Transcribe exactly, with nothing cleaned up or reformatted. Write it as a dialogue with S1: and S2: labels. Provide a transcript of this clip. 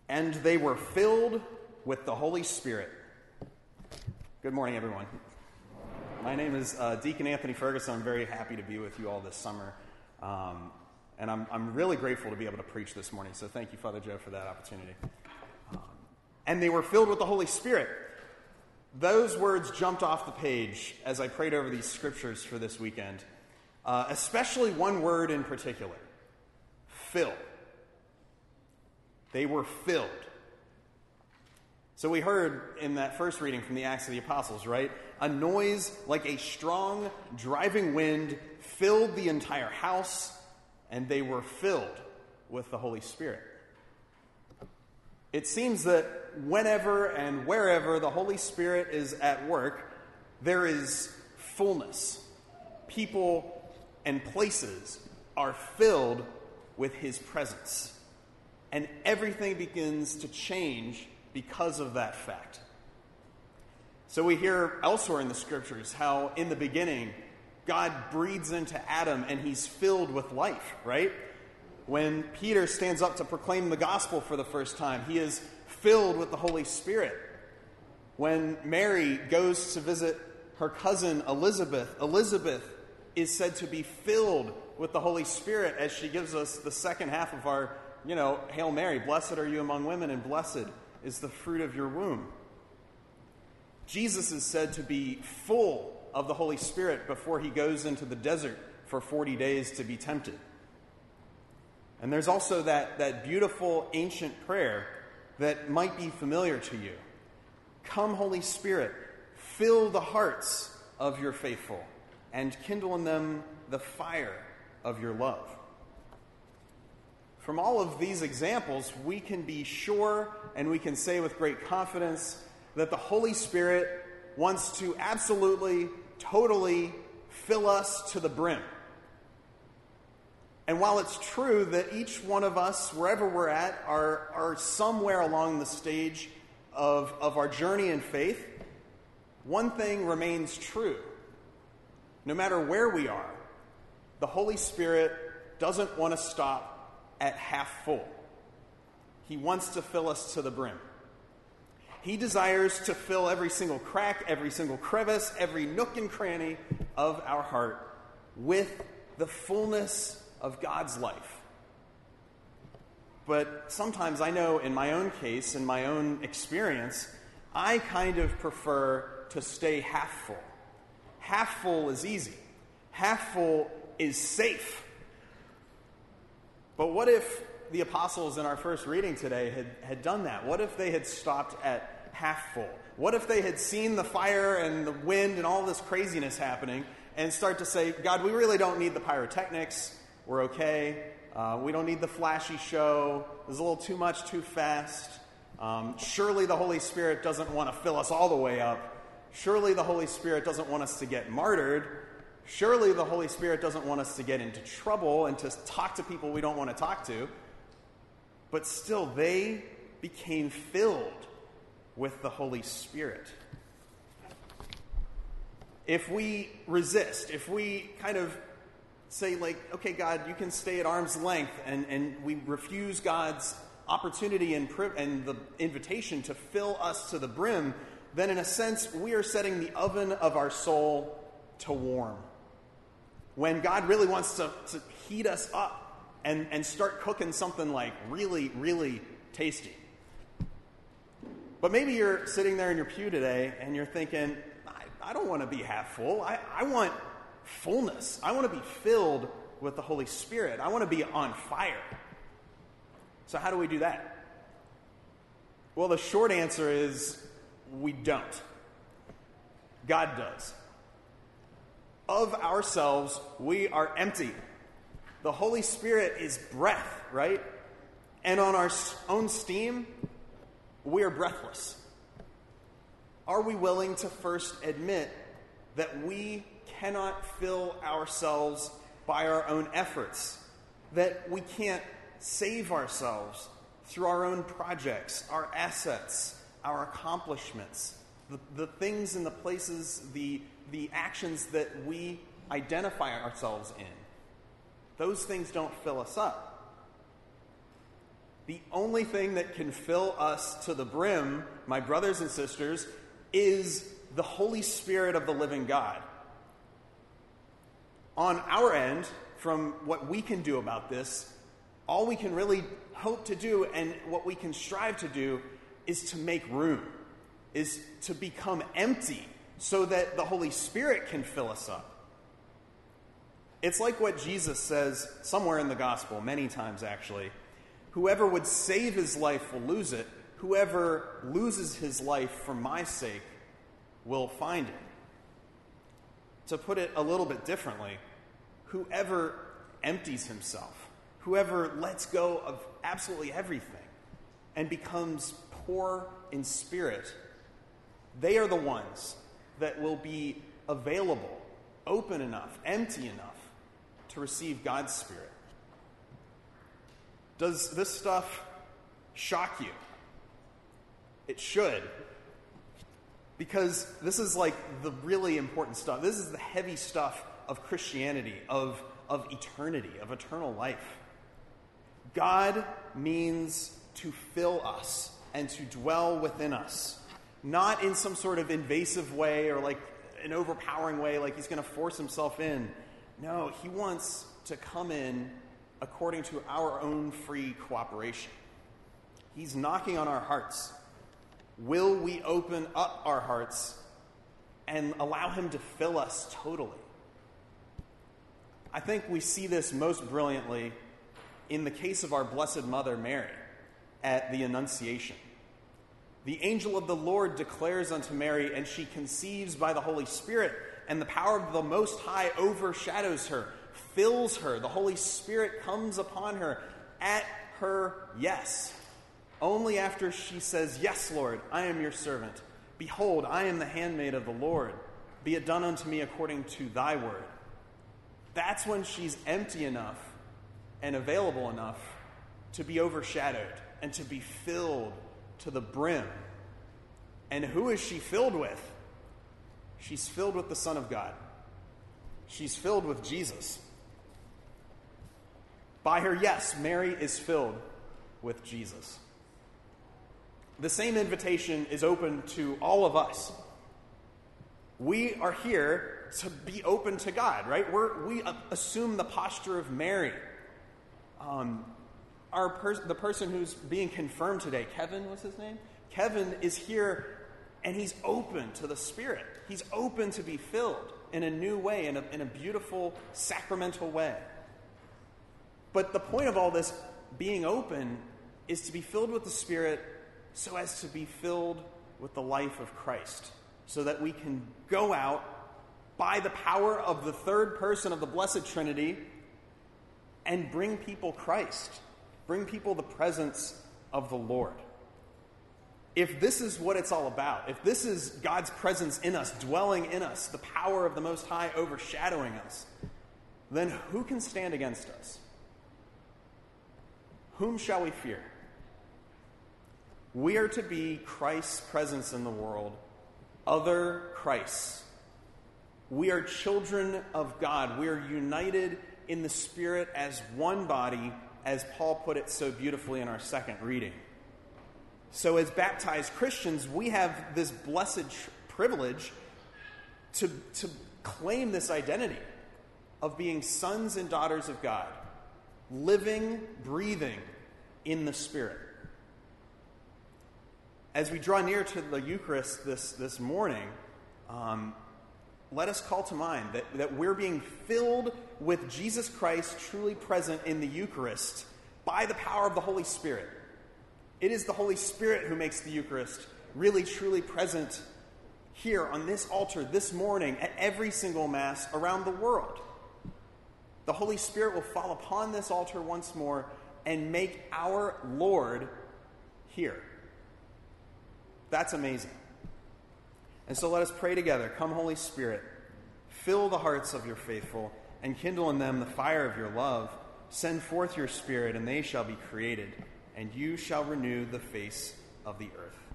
S1: And they were filled with the Holy Spirit. Good morning, everyone. My name is uh, Deacon Anthony Ferguson. I'm very happy to be with you all this summer. Um, and I'm, I'm really grateful to be able to preach this morning. So thank you, Father Joe, for that opportunity. Um, and they were filled with the Holy Spirit. Those words jumped off the page as I prayed over these scriptures for this weekend. Uh, especially one word in particular. Fill. They were filled. So we heard in that first reading from the Acts of the Apostles, right? A noise like a strong driving wind filled the entire house, and they were filled with the Holy Spirit. It seems that whenever and wherever the Holy Spirit is at work, there is fullness. People and places are filled with his presence. And everything begins to change because of that fact. So we hear elsewhere in the scriptures how in the beginning, God breathes into Adam and he's filled with life, right? When Peter stands up to proclaim the gospel for the first time, he is filled with the Holy Spirit. When Mary goes to visit her cousin Elizabeth, Elizabeth is said to be filled with the Holy Spirit as she gives us the second half of our You know, Hail Mary, blessed are you among women, and blessed is the fruit of your womb. Jesus is said to be full of the Holy Spirit before he goes into the desert for forty days to be tempted. And there's also that, that beautiful ancient prayer that might be familiar to you. Come, Holy Spirit, fill the hearts of your faithful, and kindle in them the fire of your love. From all of these examples, we can be sure and we can say with great confidence that the Holy Spirit wants to absolutely, totally fill us to the brim. And while it's true that each one of us, wherever we're at, are, are somewhere along the stage of, of our journey in faith, one thing remains true. No matter where we are, the Holy Spirit doesn't want to stop at half full. He wants to fill us to the brim. He desires to fill every single crack, every single crevice, every nook and cranny of our heart with the fullness of God's life. But sometimes I know in my own case, in my own experience, I kind of prefer to stay half full. Half full is easy. Half full is safe. But what if the apostles in our first reading today had, had done that? What if they had stopped at half full? What if they had seen the fire and the wind and all this craziness happening and start to say, God, we really don't need the pyrotechnics. We're okay. Uh, we don't need the flashy show. There's a little too much too fast. Um, surely the Holy Spirit doesn't want to fill us all the way up. Surely the Holy Spirit doesn't want us to get martyred. Surely the Holy Spirit doesn't want us to get into trouble and to talk to people we don't want to talk to. But still, they became filled with the Holy Spirit. If we resist, if we kind of say like, okay, God, you can stay at arm's length, and, and we refuse God's opportunity and, and the invitation to fill us to the brim, then in a sense, we are setting the oven of our soul to warm. When God really wants to, to heat us up and, and start cooking something like really, really tasty. But maybe you're sitting there in your pew today and you're thinking, I, I don't want to be half full. I, I want fullness. I want to be filled with the Holy Spirit. I want to be on fire. So how do we do that? Well, the short answer is we don't. God does. Of ourselves, we are empty. The Holy Spirit is breath, right? And on our own steam, we are breathless. Are we willing to first admit that we cannot fill ourselves by our own efforts? That we can't save ourselves through our own projects, our assets, our accomplishments, the, the things and the places, the the actions that we identify ourselves in. Those things don't fill us up. The only thing that can fill us to the brim, my brothers and sisters, is the Holy Spirit of the living God. On our end, from what we can do about this, all we can really hope to do and what we can strive to do is to make room, is to become empty so that the Holy Spirit can fill us up. It's like what Jesus says somewhere in the gospel, many times actually. Whoever would save his life will lose it. Whoever loses his life for my sake will find it. To put it a little bit differently, whoever empties himself, whoever lets go of absolutely everything and becomes poor in spirit, they are the ones that will be available, open enough, empty enough to receive God's Spirit. Does this stuff shock you? It should. Because this is like the really important stuff. This is the heavy stuff of Christianity, of, of eternity, of eternal life. God means to fill us and to dwell within us. Not in some sort of invasive way or like an overpowering way, like he's going to force himself in. No, he wants to come in according to our own free cooperation. He's knocking on our hearts. Will we open up our hearts and allow him to fill us totally? I think we see this most brilliantly in the case of our Blessed Mother Mary at the Annunciation. The angel of the Lord declares unto Mary, and she conceives by the Holy Spirit, and the power of the Most High overshadows her, fills her. The Holy Spirit comes upon her at her yes. Only after she says, "Yes, Lord, I am your servant. Behold, I am the handmaid of the Lord. Be it done unto me according to thy word." That's when she's empty enough and available enough to be overshadowed and to be filled to the brim. And who is she filled with? She's filled with the Son of God. She's filled with Jesus. By her yes, Mary is filled with Jesus. The same invitation is open to all of us. We are here to be open to God, right? We're, we assume the posture of Mary. Um, our pers- the person who's being confirmed today, Kevin, what's his name? Kevin is here, and he's open to the Spirit. He's open to be filled in a new way, in a, in a beautiful, sacramental way. But the point of all this being open is to be filled with the Spirit so as to be filled with the life of Christ, so that we can go out by the power of the third person of the Blessed Trinity and bring people Christ, bring people the presence of the Lord. If this is what it's all about, if this is God's presence in us, dwelling in us, the power of the Most High overshadowing us, then who can stand against us? Whom shall we fear? We are to be Christ's presence in the world, other Christs. We are children of God. We are united in the Spirit as one body, as Paul put it so beautifully in our second reading. So as baptized Christians, we have this blessed tr- privilege to, to claim this identity of being sons and daughters of God, living, breathing in the Spirit. As we draw near to the Eucharist this, this morning, um, let us call to mind that, that we're being filled with Jesus Christ truly present in the Eucharist by the power of the Holy Spirit. It is the Holy Spirit who makes the Eucharist really truly present here on this altar this morning at every single Mass around the world. The Holy Spirit will fall upon this altar once more and make our Lord here. That's amazing. And so let us pray together. Come, Holy Spirit, fill the hearts of your faithful and kindle in them the fire of your love. Send forth your Spirit, and they shall be created, and you shall renew the face of the earth.